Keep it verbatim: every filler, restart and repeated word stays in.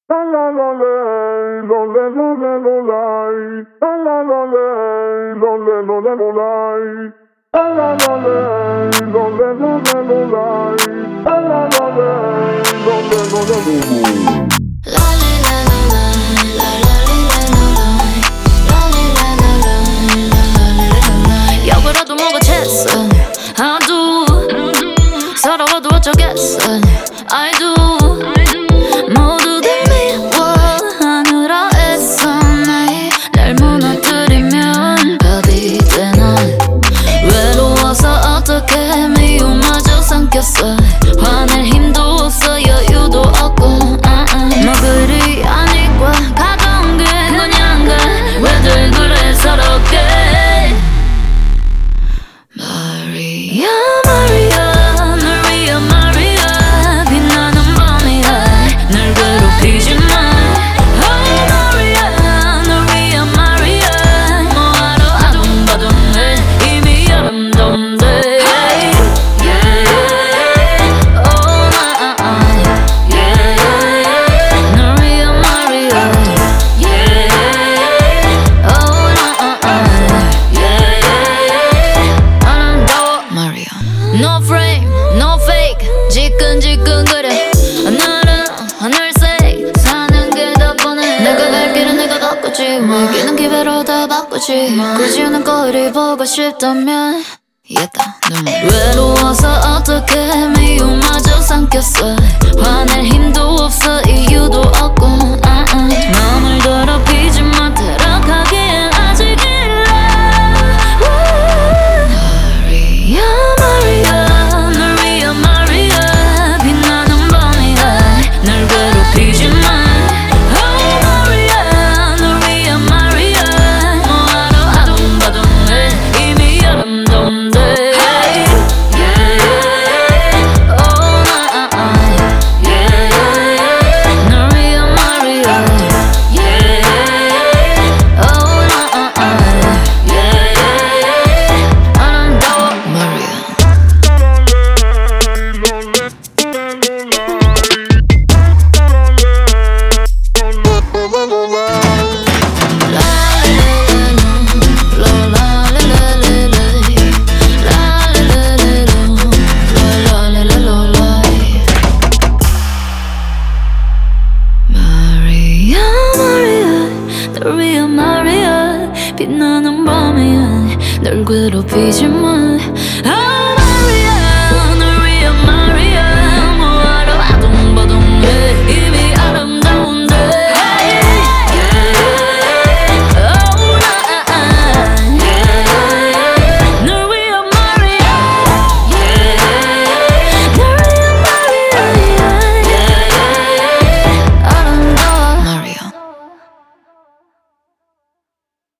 역으로도 뭐가 챘어 I do 서러워도 어쩌겠어 I do 모두들 미워하느라 애써 날 무너뜨리면 밥이 되나 외로워서 어떻게 미움마저 삼켰어 화낼 힘도 없어 여유도 없고 uh-uh. 뭐 그리 아니까 가던 게 그냥 가 왜들 그래 서럽게 마리아 마리아 널 위한 마리아 빛나는 밤이야 날 괴롭히지 마 Oh 마리아 널 위한 마리아 뭐하러 아둥바둥해 이미 아름다운데 Hey yeah Oh 나 yeah 널 위한 마리아 Yeah Oh 나 yeah 아름다워 마리아 No frame, no fake 지끈지끈거려 하늘은 하늘색 사는 게 더 뻔해 내가 갈 길은 내가 바꾸지 외기는 기회로 다 바꾸지 굳이 않은 거리 보고 싶다면 이겼다 눈물 외로워서 어떻게 미움마저 삼켰어 화낼 힘도 없어 이유도 없고 uh-uh. 남을 더럽히지 마 타락하기엔 아직 일러 마리아 마리아 널 위한 마리아 빛나는 밤이야 날 괴롭히지 마 Oh 마리아 널 위한 마리아 뭐하러 아둥바둥해 이미 아름다운데 Hey yeah Oh 나 yeah 널 위한 마리아 Yeah Oh 나 yeah 아름다워 마리아 마리아 마리아 널 위한 마리아 빛나는 밤이야 널 괴롭히지 마